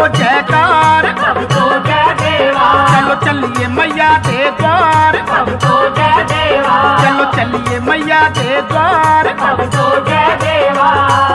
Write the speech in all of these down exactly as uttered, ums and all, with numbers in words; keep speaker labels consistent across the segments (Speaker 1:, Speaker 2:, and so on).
Speaker 1: जयकार,
Speaker 2: भक्तों जय देवा।
Speaker 1: चलो चलिए मैया के द्वार,
Speaker 2: भक्तों जय देवा।
Speaker 1: चलो चलिए मैया के द्वार।
Speaker 2: भक्तों जय देवा।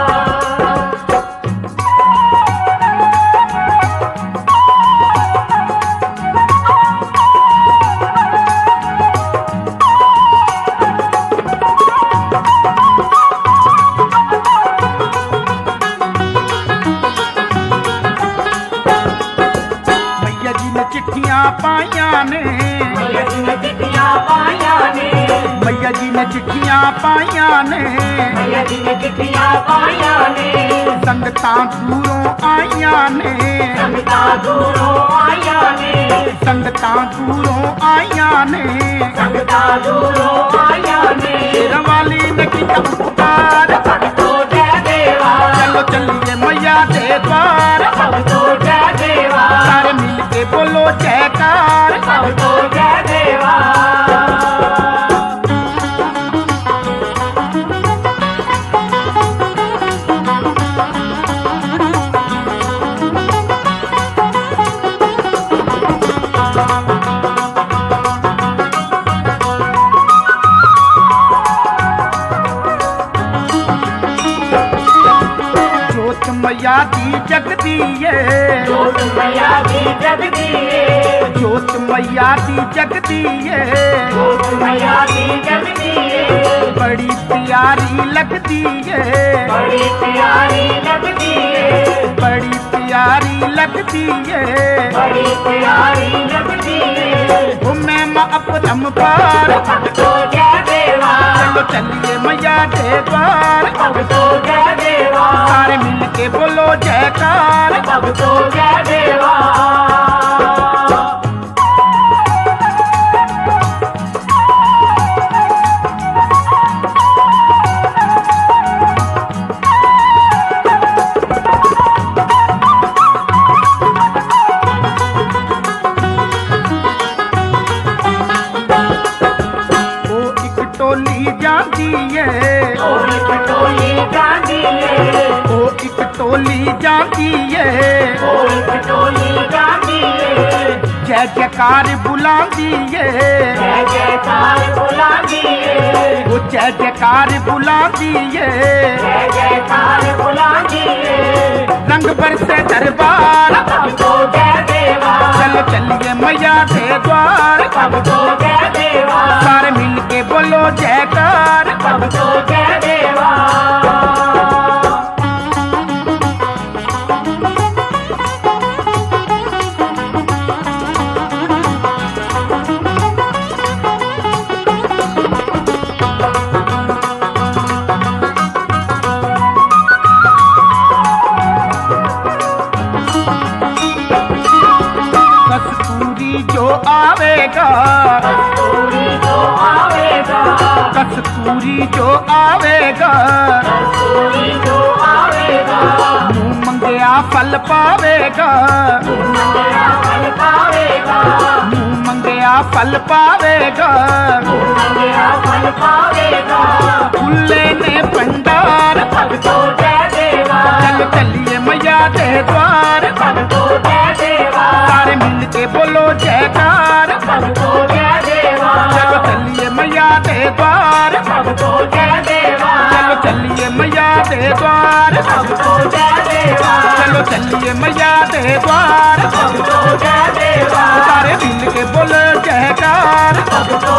Speaker 1: चिट्ठियां पाइया ने,
Speaker 2: मैया जी ने चिट्ठियां पाइया ने,
Speaker 1: मैया जी ने चिट्ठियां पाइया ने,
Speaker 2: मैया जी ने चिट्ठियां पाइया ने,
Speaker 1: संगतां दूरों आइया ने,
Speaker 2: संगतां दूरों आइया ने,
Speaker 1: संगतां दूरों आइया ने,
Speaker 2: संगतां दूरों आइया ने,
Speaker 1: शेरां वाली ने किया उपकार,
Speaker 2: भक्तों जय देवा।
Speaker 1: चलो चलिए मैया के द्वार,
Speaker 2: भक्तों जय देवा।
Speaker 1: सारे मिल के बोलो जयकार,
Speaker 2: भक्तों जय देवा। मैया दी जग दिए, जोत मैया दी जग दिए,
Speaker 1: जोत मैया दी जग दिए,
Speaker 2: जोत मैया दी जग दिए,
Speaker 1: बड़ी प्यारी लगती है,
Speaker 2: बड़ी प्यारी लगती है,
Speaker 1: बड़ी प्यारी लगती है,
Speaker 2: बड़ी प्यारी लगती है।
Speaker 1: ओ मैं माँ अपरम पार,
Speaker 2: भक्तों जय देवा।
Speaker 1: चलो चलिए मैया के द्वार,
Speaker 2: भक्तों जय देवा।
Speaker 1: सारे मिल के बोलो जयकार,
Speaker 2: भक्तों जय देवा।
Speaker 1: जाती है,
Speaker 2: ओ एक टोली जाती है,
Speaker 1: ओ एक टोली जाती है,
Speaker 2: ओ एक टोली जाती है,
Speaker 1: जय जयकार बुलाती है,
Speaker 2: जय जयकार बुलाती है,
Speaker 1: वो जय जयकार बुलाती है,
Speaker 2: जय जयकार बुलाती है,
Speaker 1: रंग बरसे दरबार,
Speaker 2: भक्तों जय देवा।
Speaker 1: चलो चलिए मैया के द्वार,
Speaker 2: भक्तों जय देवा।
Speaker 1: सारे मिल के बोलो जयकार,
Speaker 2: भक्तों जय देवा।
Speaker 1: कस्तूरी जो आवेगा,
Speaker 2: कस्तूरी जो आवेगा,
Speaker 1: कस्तूरी जो आवेगा,
Speaker 2: कस्तूरी जो आवेगा,
Speaker 1: मुँह मंगया फल पावेगा,
Speaker 2: मंगया फल पावेगा,
Speaker 1: मुँह मंगया फल पावेगा,
Speaker 2: मंगया फल पावेगा,
Speaker 1: खुले ने भंडार,
Speaker 2: भक्तों जय देवा।
Speaker 1: चलो चलिए मैया के द्वार,
Speaker 2: भक्तों जय देवा।
Speaker 1: सारे मिल के बोलो जयकार,
Speaker 2: भक्तों जय देवा।
Speaker 1: चलो चलिए मैया के द्वार,
Speaker 2: भक्तों जय देवा।
Speaker 1: चलो चलिए मैया के द्वार,
Speaker 2: भक्तों जय देवा।
Speaker 1: चलो चलिए मैया के द्वार,
Speaker 2: भक्तों जय देवा।
Speaker 1: सारे मिल के बोलो जयकार,
Speaker 2: भक्तों